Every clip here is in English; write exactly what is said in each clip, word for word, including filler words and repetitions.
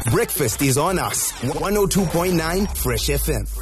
Breakfast is on us. one oh two point nine Fresh F M.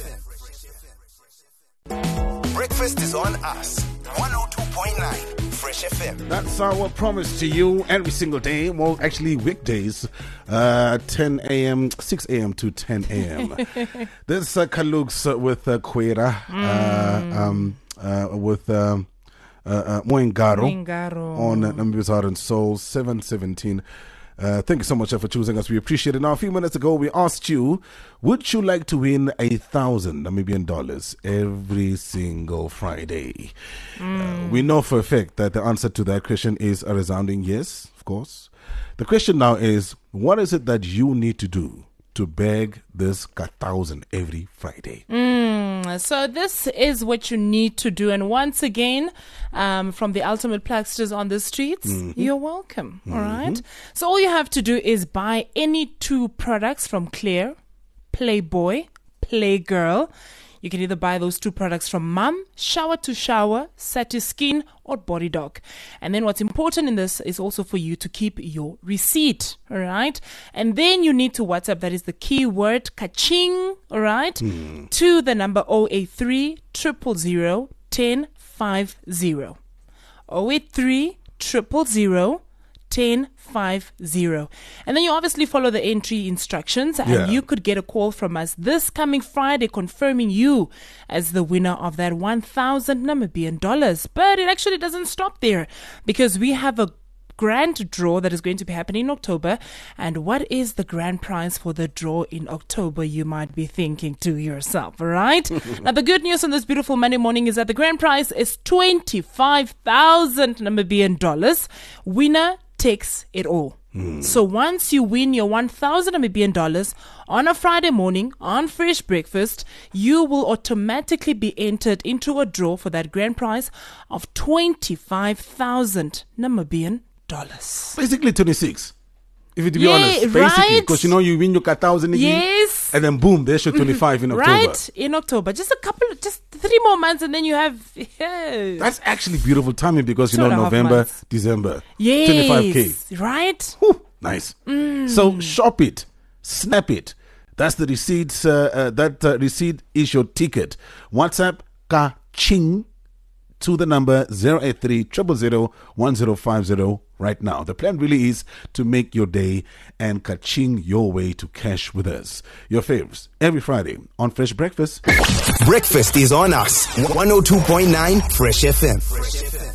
Breakfast is on us. one oh two point nine Fresh F M. That's our promise to you every single day. Well, actually, weekdays, uh, ten a.m., six a.m. to ten a.m. This uh, Kalux with uh, Kwera, mm. uh, um, uh, with um, uh, uh, Moengaro on uh, Nambizar and Soul, seven seventeen. Uh, thank you so much uh, for choosing us. We appreciate it. Now, a few minutes ago, we asked you, would you like to win a thousand Namibian dollars every single Friday? Mm. Uh, we know for a fact that the answer to that question is a resounding yes, of course. The question now is, what is it that you need to do to bag this thousand every Friday? Mm. So this is what you need to do. And once again, um, from the ultimate plugsters on the streets, mm-hmm. you're welcome. Mm-hmm. All right. So all you have to do is buy any two products from Clear, Playboy, Playgirl. You can either buy those two products from Mum, Shower to Shower, Sati Skin, or Body Doc. And then what's important in this is also for you to keep your receipt, all right? And then you need to WhatsApp, that is the keyword Kaching, all right, mm. to the number zero eight three, zero zero zero, one zero five zero. zero eight three, zero zero zero, one zero five zero. And then you obviously follow the entry instructions, and yeah. you could get a call from us this coming Friday confirming you as the winner of that one thousand Namibian dollars. But it actually doesn't stop there, because we have a grand draw that is going to be happening in October. And what is the grand prize for the draw in October, you might be thinking to yourself, all right? Now, the good news on this beautiful Monday morning is that the grand prize is twenty-five thousand Namibian dollars. Winner takes it all. Mm. So once you win your one thousand Namibian dollars on a Friday morning on Fresh Breakfast, you will automatically be entered into a draw for that grand prize of twenty-five thousand Namibian dollars. Basically twenty-six. If you to be yeah, honest, basically, right? Because you know you win your one thousand again, yes, and then boom, there's your twenty-five in October. Right, in October. Just a couple, just three more months, and then you have. Yeah. That's actually beautiful timing, because you know November, December, yes, twenty-five K, right? Whew, nice. Mm. So shop it, snap it. That's the receipts. Uh, uh, that uh, receipt is your ticket. WhatsApp Kaching to the number zero eight three, zero zero zero, one zero five zero right now. The plan really is to make your day and kaching your way to cash with us. Your favorites every Friday on Fresh Breakfast. Breakfast is on us. one oh two point nine Fresh F M.